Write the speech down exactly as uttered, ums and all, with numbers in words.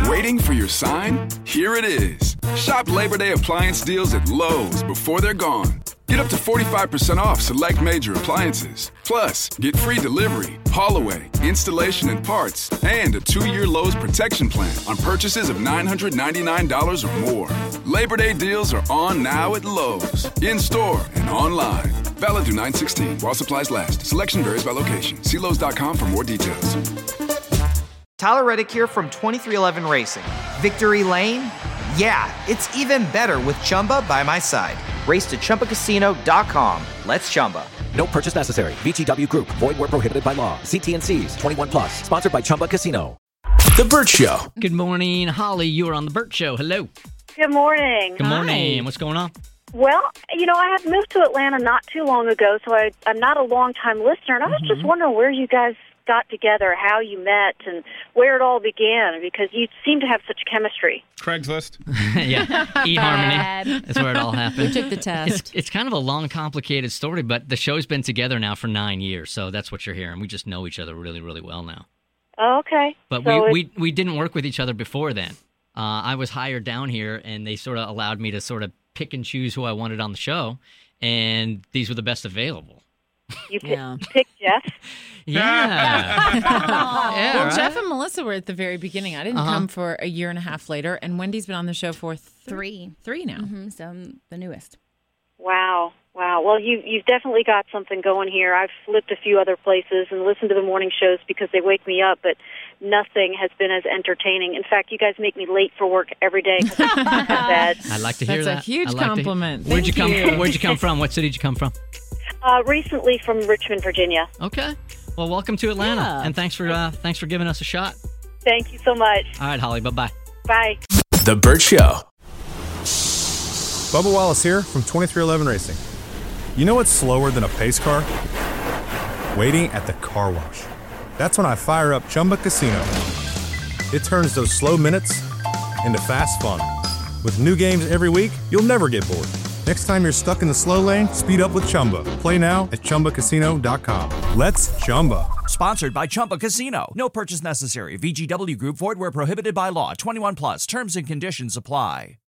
Waiting for your sign? Here it is. Shop Labor Day appliance deals at Lowe's before they're gone. Get up to forty-five percent off select major appliances. Plus, get free delivery, haul away, installation and parts, and a two-year Lowe's protection plan on purchases of nine hundred ninety-nine dollars or more. Labor Day deals are on now at Lowe's, in-store and online. Valid through nine sixteen while supplies last. Selection varies by location. See Lowe's dot com for more details. Tyler Reddick here from twenty-three eleven Racing. Victory Lane? Yeah, it's even better with Chumba by my side. Race to Chumba Casino dot com. Let's Chumba. No purchase necessary. V G W Group. Void where prohibited by law. See T and C's. twenty-one plus. Sponsored by Chumba Casino. The Burt Show. Good morning, Holly. You are on The Burt Show. Hello. Good morning. Good morning. Hi. What's going on? Well, you know, I have moved to Atlanta not too long ago, so I, I'm not a long-time listener, and I was mm-hmm. just wondering where you guys got together, how you met, and where it all began, because you seem to have such chemistry. Craigslist. Yeah, eHarmony. That's where it all happened. You took the test. It's, it's kind of a long, complicated story, but the show's been together now for nine years, so that's what you're hearing. We just know each other really, really well now. Oh, okay. But so we, we, we didn't work with each other before then. Uh, I was hired down here, and they sort of allowed me to sort of pick and choose who I wanted on the show, and these were the best available. You pick, yeah. picked Jeff? Yeah. yeah well, right? Jeff and Melissa were at the very beginning. I didn't uh-huh. come for a year and a half later, and Wendy's been on the show for th- three. Three now. Mm-hmm, so I'm the newest. Wow. Wow. Well, you, you've definitely got something going here. I've flipped a few other places and listened to the morning shows because they wake me up, but nothing has been as entertaining. In fact, you guys make me late for work every day. I'd like to hear That's that. That's a huge like compliment. Where'd you come? you. Where'd you come from? What city did you come from? Uh, recently from Richmond, Virginia. Okay. Well, welcome to Atlanta, yeah. and thanks for uh, thanks for giving us a shot. Thank you so much. All right, Holly. Bye bye. Bye. The Burt Show. Bubba Wallace here from twenty-three eleven Racing. You know what's slower than a pace car? Waiting at the car wash. That's when I fire up Chumba Casino. It turns those slow minutes into fast fun. With new games every week, you'll never get bored. Next time you're stuck in the slow lane, speed up with Chumba. Play now at Chumba Casino dot com. Let's Chumba. Sponsored by Chumba Casino. No purchase necessary. V G W Group. Void where prohibited by law. twenty-one plus. Terms and conditions apply.